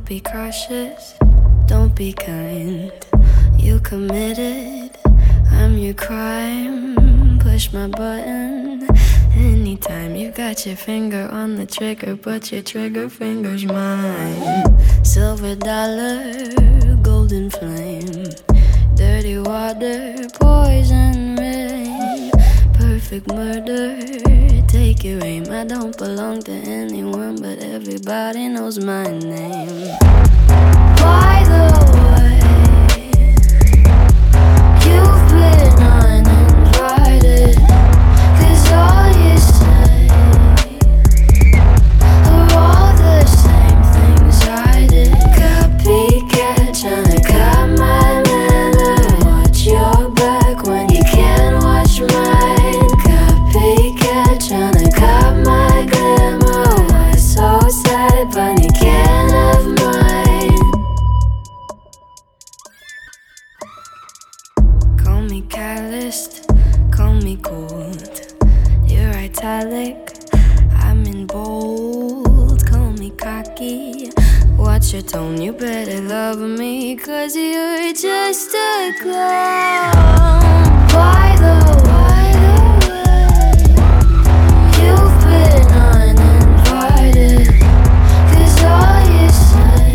be cautious, don't be kind. You committed, I'm your crime. Push my button anytime. You got your finger on the trigger, but your trigger finger's mine. Silver dollar, golden flame, dirty water, poison rain, perfect murder, take your aim. I don't belong to anyone, but everybody knows my name. By the way, you've been uninvited, 'cause all you say are all the same things I did. Copycat, tryna cut my manner. Watch your back when you can't watch mine. Copycat, tryna cut my glamour. Why so sad when you can't have mine? Call me calloused, call me cold. You're italic, I'm in bold. Call me cocky, watch your tone. You better love me, 'cause you're just a clown. By the way, you've been uninvited, 'cause all you say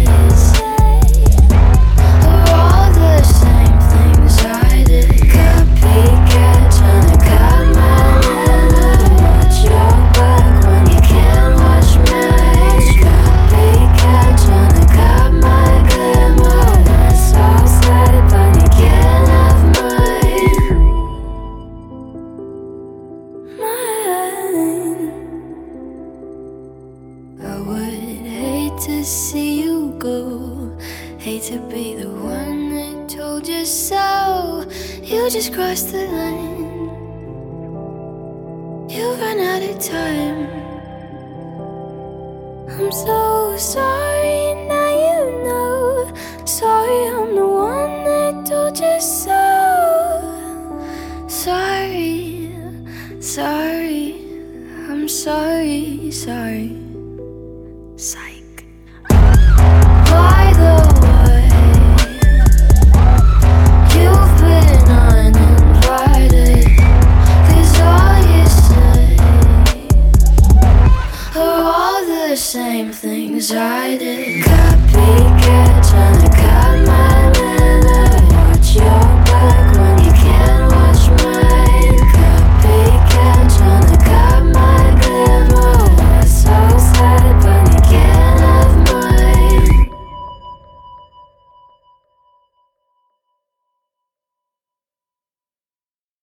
are all the same things I did. Copycat, tryna cut my manner. Watch your back when you can't watch mine. Copycat, tryna cut my glamour. That's so sad, but you can't have mine. Mine. I would hate to see you go, hate to be the one that told you so. You just crossed the line, you ran out of time. I'm so sorry, now you know. Sorry, I'm the one that told you so. Sorry, sorry, I'm sorry, sorry.